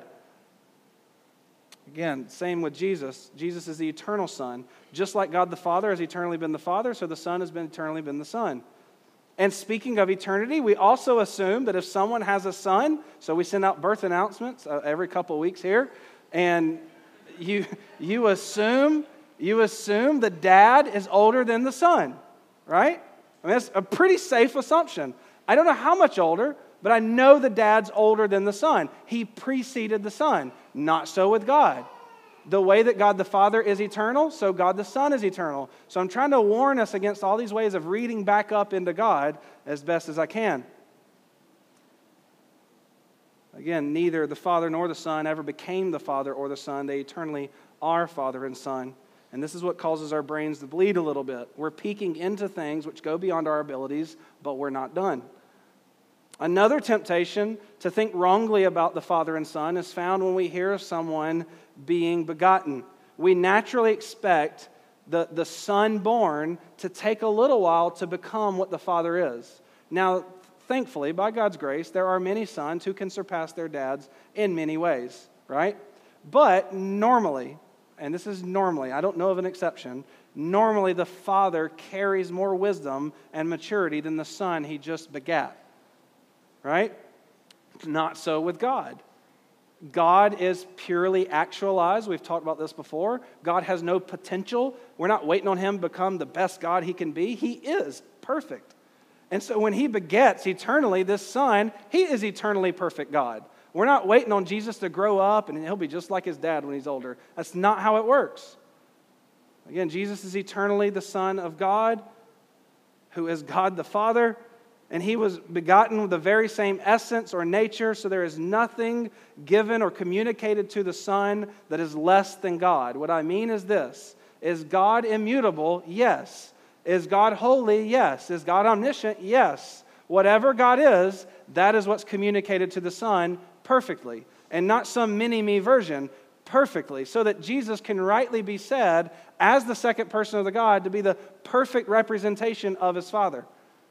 A: Again, same with Jesus. Jesus is the eternal Son. Just like God the Father has eternally been the Father, so the Son has been eternally been the Son. And speaking of eternity, we also assume that if someone has a son, so we send out birth announcements uh, every couple of weeks here, and you you assume you assume the dad is older than the son, right? I mean, that's a pretty safe assumption. I don't know how much older, but I know the dad's older than the son. He preceded the son. Not so with God. The way that God the Father is eternal, so God the Son is eternal. So I'm trying to warn us against all these ways of reading back up into God as best as I can. Again, neither the Father nor the Son ever became the Father or the Son. They eternally are Father and Son. And this is what causes our brains to bleed a little bit. We're peeking into things which go beyond our abilities, but we're not done. Another temptation to think wrongly about the Father and Son is found when we hear of someone being begotten. We naturally expect the, the Son born to take a little while to become what the Father is. Now, thankfully, by God's grace, there are many sons who can surpass their dads in many ways, right? But normally, and this is normally, I don't know of an exception, normally the Father carries more wisdom and maturity than the Son he just begat. Right? Not so with God. God is purely actualized. We've talked about this before. God has no potential. We're not waiting on him to become the best God he can be. He is perfect. And so when he begets eternally this Son, he is eternally perfect God. We're not waiting on Jesus to grow up and he'll be just like his dad when he's older. That's not how it works. Again, Jesus is eternally the Son of God, who is God the Father. And he was begotten with the very same essence or nature, so there is nothing given or communicated to the Son that is less than God. What I mean is this: is God immutable? Yes. Is God holy? Yes. Is God omniscient? Yes. Whatever God is, that is what's communicated to the Son perfectly, and not some mini-me version, perfectly, so that Jesus can rightly be said, as the second person of the God, to be the perfect representation of his Father.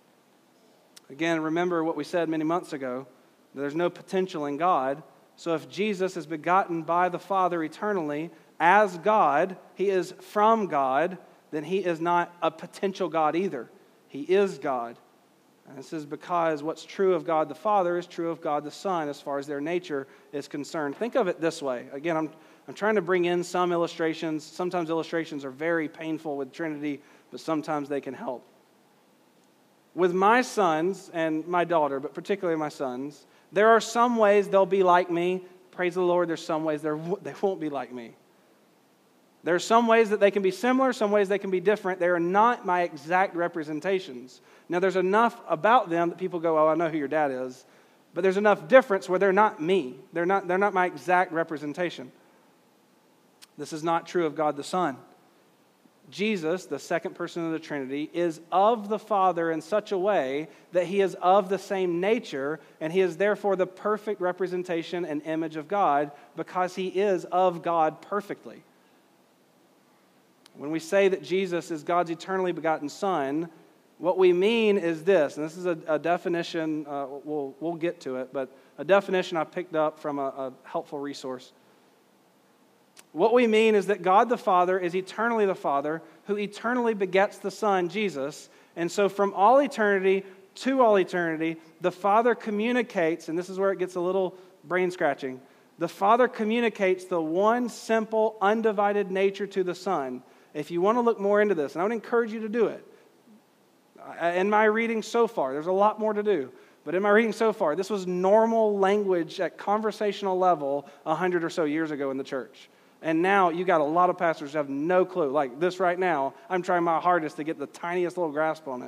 A: Again, remember what we said many months ago. There's no potential in God. So if Jesus is begotten by the Father eternally as God, he is from God, then he is not a potential God either. He is God. And this is because what's true of God the Father is true of God the Son as far as their nature is concerned. Think of it this way. Again, I'm, I'm trying to bring in some illustrations. Sometimes illustrations are very painful with Trinity, but sometimes they can help. With my sons and my daughter, but particularly my sons, there are some ways they'll be like me, praise the Lord, there's some ways they're, they won't be like me. There are some ways that they can be similar, some ways they can be different. They are not my exact representations. Now, there's enough about them that people go, oh, I know who your dad is. But there's enough difference where they're not me. They're not, they're not my exact representation. This is not true of God the Son. Jesus, the second person of the Trinity, is of the Father in such a way that he is of the same nature, and he is therefore the perfect representation and image of God because he is of God perfectly. When we say that Jesus is God's eternally begotten Son, what we mean is this, and this is a, a definition, uh, we'll, we'll get to it, but a definition I picked up from a, a helpful resource. What we mean is that God the Father is eternally the Father who eternally begets the Son, Jesus. And so from all eternity to all eternity, the Father communicates, and this is where it gets a little brain-scratching, the Father communicates the one simple, undivided nature to the Son. If you want to look more into this, and I would encourage you to do it, in my reading so far, there's a lot more to do, but in my reading so far, this was normal language at conversational level a hundred or so years ago in the church. And now you got a lot of pastors who have no clue. Like this right now, I'm trying my hardest to get the tiniest little grasp on it.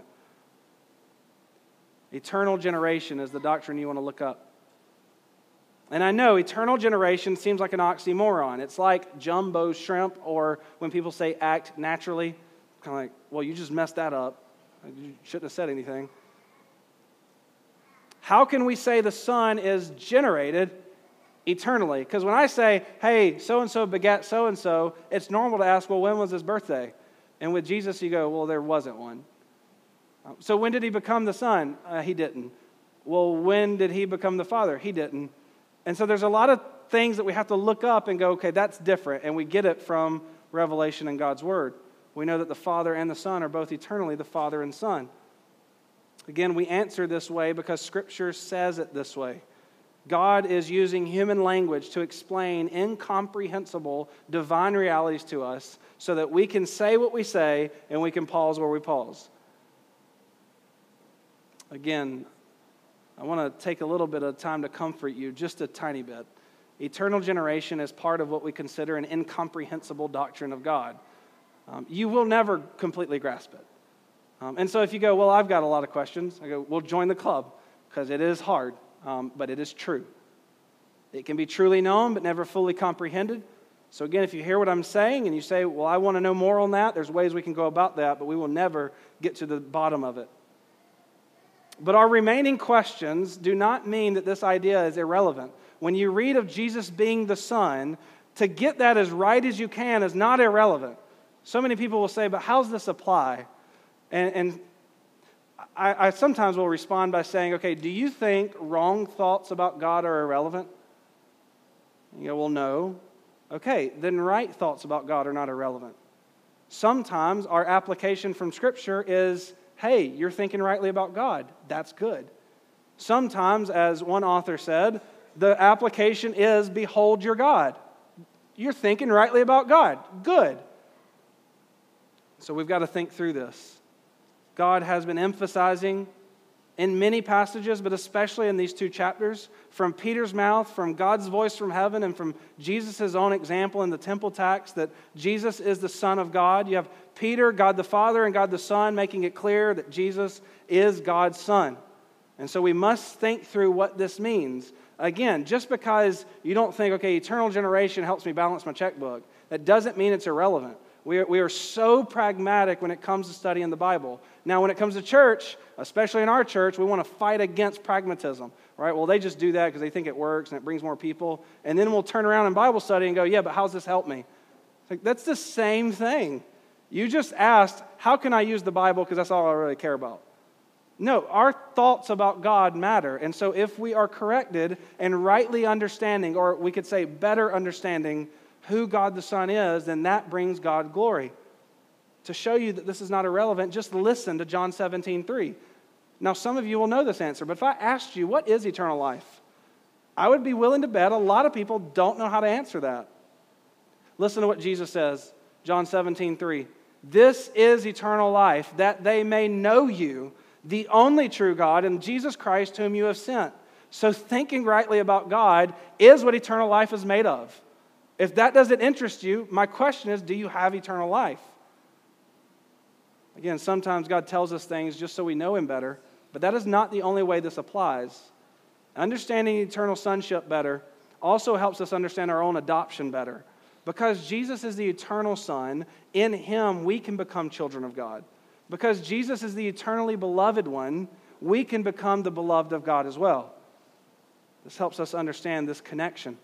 A: Eternal generation is the doctrine you want to look up. And I know eternal generation seems like an oxymoron. It's like jumbo shrimp, or when people say act naturally, kind of like, well, you just messed that up. You shouldn't have said anything. How can we say the Son is generated eternally? Because when I say, hey, so-and-so begat so-and-so, it's normal to ask, well, when was his birthday? And with Jesus, you go, well, there wasn't one. So when did he become the Son? Uh, he didn't. Well, when did he become the Father? He didn't. And so there's a lot of things that we have to look up and go, okay, that's different. And we get it from Revelation and God's Word. We know that the Father and the Son are both eternally the Father and Son. Again, we answer this way because Scripture says it this way. God is using human language to explain incomprehensible divine realities to us so that we can say what we say and we can pause where we pause. Again, I want to take a little bit of time to comfort you, just a tiny bit. Eternal generation is part of what we consider an incomprehensible doctrine of God. Um, you will never completely grasp it. Um, and so if you go, well, I've got a lot of questions, I go, well, join the club, because it is hard, um, but it is true. It can be truly known, but never fully comprehended. So again, if you hear what I'm saying and you say, well, I want to know more on that, there's ways we can go about that, but we will never get to the bottom of it. But our remaining questions do not mean that this idea is irrelevant. When you read of Jesus being the Son, to get that as right as you can is not irrelevant. So many people will say, but how does this apply? And, and I, I sometimes will respond by saying, okay, do you think wrong thoughts about God are irrelevant? You go, well, no. Okay, then right thoughts about God are not irrelevant. Sometimes our application from Scripture is, hey, you're thinking rightly about God. That's good. Sometimes, as one author said, the application is, behold your God. You're thinking rightly about God. Good. So we've got to think through this. God has been emphasizing in many passages, but especially in these two chapters, from Peter's mouth, from God's voice from heaven, and from Jesus' own example in the temple tax, that Jesus is the Son of God. You have Peter, God the Father, and God the Son making it clear that Jesus is God's Son. And so we must think through what this means. Again, just because you don't think, okay, eternal generation helps me balance my checkbook, that doesn't mean it's irrelevant. We are, we are so pragmatic when it comes to studying the Bible. Now, when it comes to church, especially in our church, we want to fight against pragmatism, right? Well, they just do that because they think it works and it brings more people. And then we'll turn around in Bible study and go, yeah, but how's this help me? It's like, that's the same thing. You just asked, how can I use the Bible because that's all I really care about? No, our thoughts about God matter. And so if we are corrected and rightly understanding, or we could say better understanding who God the Son is, then that brings God glory. To show you that this is not irrelevant, just listen to John seventeen three. Now, some of you will know this answer, but if I asked you, what is eternal life? I would be willing to bet a lot of people don't know how to answer that. Listen to what Jesus says, John seventeen three. This is eternal life, that they may know you, the only true God, and Jesus Christ whom you have sent. So thinking rightly about God is what eternal life is made of. If that doesn't interest you, my question is, do you have eternal life? Again, sometimes God tells us things just so we know Him better, but that is not the only way this applies. Understanding eternal sonship better also helps us understand our own adoption better. Because Jesus is the eternal Son, in Him we can become children of God. Because Jesus is the eternally beloved one, we can become the beloved of God as well. This helps us understand this connection.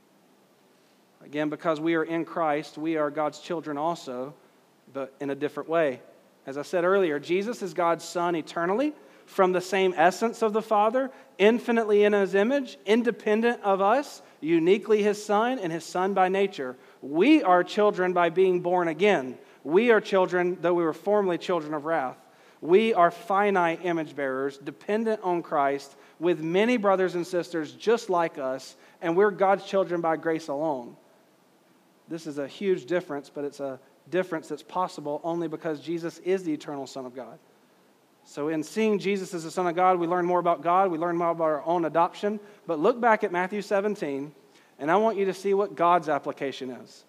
A: Again, because we are in Christ, we are God's children also, but in a different way. As I said earlier, Jesus is God's Son eternally, from the same essence of the Father, infinitely in His image, independent of us, uniquely His Son, and His Son by nature. We are children by being born again. We are children, though we were formerly children of wrath. We are finite image bearers, dependent on Christ, with many brothers and sisters just like us, and we're God's children by grace alone. This is a huge difference, but it's a difference that's possible only because Jesus is the eternal Son of God. So in seeing Jesus as the Son of God, we learn more about God, we learn more about our own adoption. But look back at Matthew seventeen, and I want you to see what God's application is.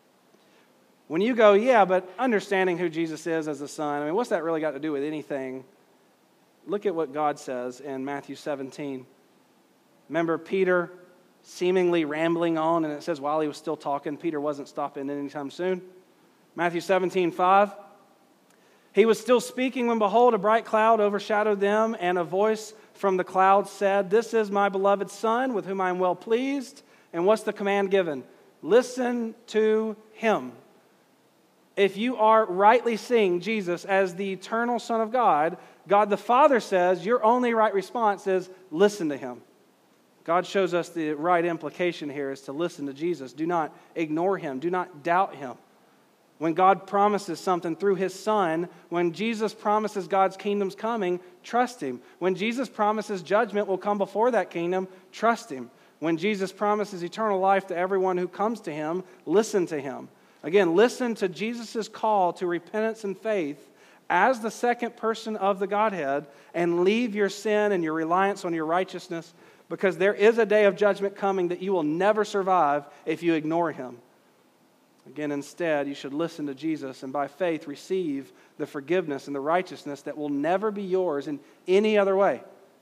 A: When you go, yeah, but understanding who Jesus is as the Son, I mean, what's that really got to do with anything? Look at what God says in Matthew seventeen. Remember Peter seemingly rambling on, and it says while he was still talking, Peter wasn't stopping anytime soon. Matthew seventeen five. He was still speaking when, behold, a bright cloud overshadowed them, and a voice from the cloud said, "This is my beloved Son, with whom I am well pleased." And what's the command given? Listen to Him. If you are rightly seeing Jesus as the eternal Son of God, God the Father says your only right response is listen to Him. God shows us the right implication here is to listen to Jesus. Do not ignore Him. Do not doubt Him. When God promises something through His Son, when Jesus promises God's kingdom's coming, trust Him. When Jesus promises judgment will come before that kingdom, trust Him. When Jesus promises eternal life to everyone who comes to Him, listen to Him. Again, listen to Jesus' call to repentance and faith as the second person of the Godhead, and leave your sin and your reliance on your righteousness, because there is a day of judgment coming that you will never survive if you ignore Him. Again, instead, you should listen to Jesus and by faith receive the forgiveness and the righteousness that will never be yours in any other way.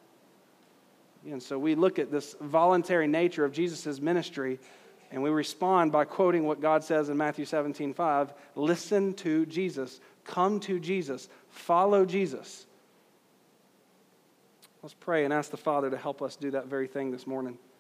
A: And so we look at this voluntary nature of Jesus' ministry, and we respond by quoting what God says in Matthew seventeen five. Listen to Jesus. Come to Jesus. Follow Jesus. Let's pray and ask the Father to help us do that very thing this morning.